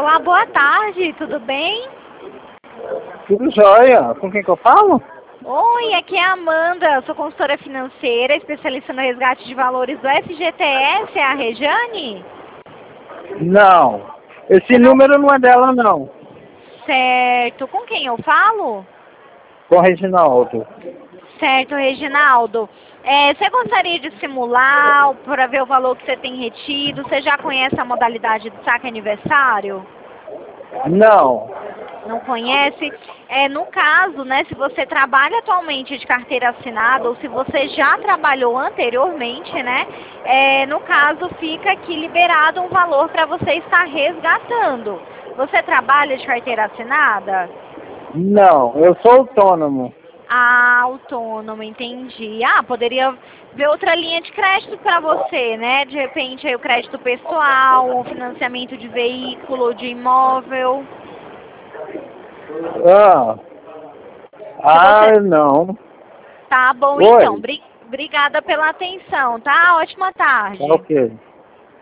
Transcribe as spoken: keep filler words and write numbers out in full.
Olá, boa tarde, tudo bem? Tudo jóia. Com quem que eu falo? Oi, aqui é a Amanda, sou consultora financeira, especialista no resgate de valores do F G T S, é a Rejane? Não. Esse Não... número não é dela, não. Certo, com quem eu falo? Com o Reginaldo. Certo, Reginaldo. É, você gostaria de simular para ver o valor que você tem retido? Você já conhece a modalidade do saque aniversário? Não. Não conhece? É, no caso, né, se você trabalha atualmente de carteira assinada ou se você já trabalhou anteriormente, né, é, no caso fica aqui liberado um valor para você estar resgatando. Você trabalha de carteira assinada? Não. Eu sou autônomo. Ah, autônomo, entendi. Ah, poderia ver outra linha de crédito para você, né? De repente aí o crédito pessoal, o financiamento de veículo, de imóvel. Ah. Se Ah, você... não. Tá bom, então. Oi. Bri- Obrigada pela atenção, tá? Ótima Tá tarde. ok.